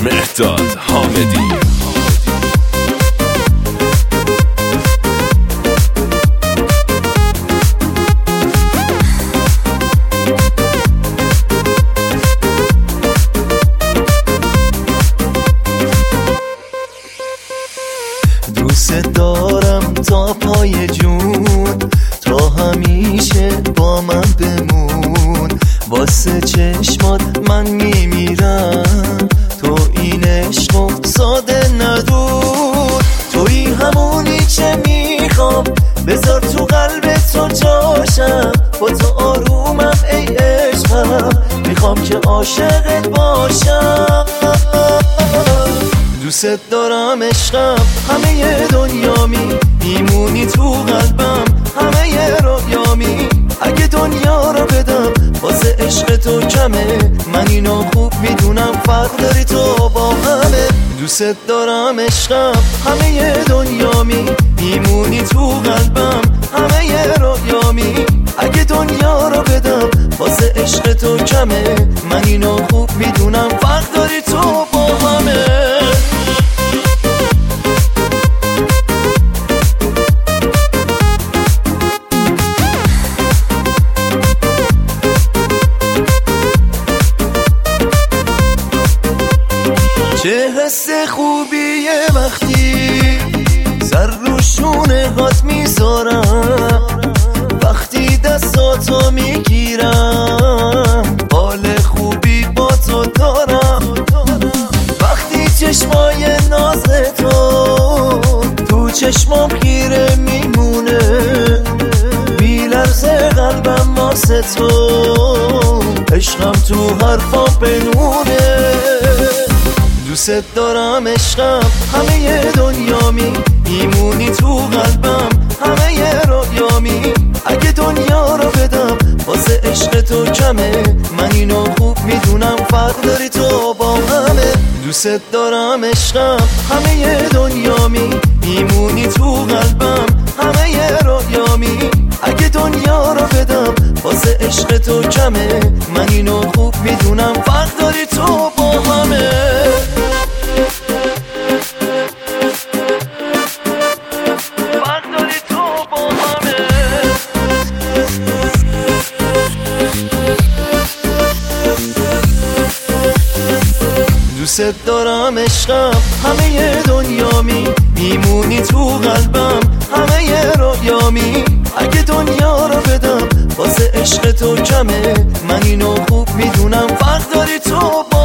مهداد حامدی. دوست دارم تا پای جون، تا همیشه با من بمون. واسه چشمات من میمیرم، تو این عشقو ساده ندون. توی همونی که میخوام، بذار تو قلب تو جاشم. با تو آرومم ای عشقم، میخوام که عاشقت باشم. دوست دارم عشقم، همه دنیامی، میمونی تو قلبم، همه رویامی. اگه دنیا رو بدم واسه عشق تو کمه، من اینو خوب میدونم فرق داری تو با همه. دوست دارم عشقم، همه دنیامی، میمونی تو قلبم، همه رویامی. اگه دنیا رو بدم واسه عشق تو کمه، من اینو خوب میدونم فرق داری تو با همه. چه حس خوبیه وقتی سر رو شونه هات میذارم، وقتی دستاتو میگیرم، حال خوبی با تو دارم. وقتی چشمای ناز تو چشمام خیره میمونه، میلرزه قلبم واسه تو، عشقم تو حرفا بنونه. دوست دارم عشقم، همه دنیامی، میمونی تو قلبم، همه رویامی. اگه دنیا رو بدم واسه عشق تو کمه، من اینو خوب میدونم فرق داری تو با همه. دوست دارم عشقم، همه دنیامی، میمونی تو قلبم، همه رویامی. اگه دنیا رو بدم واسه عشق تو کمه، من اینو خوب میدونم فرق داری تو با همه. دوست دارم عشقم، همه دنیامی، میمونی تو قلبم، همه رویامی. اگه دنیا رو بدم واسه عشق تو کمه، من اینو خوب میدونم فرق داری تو با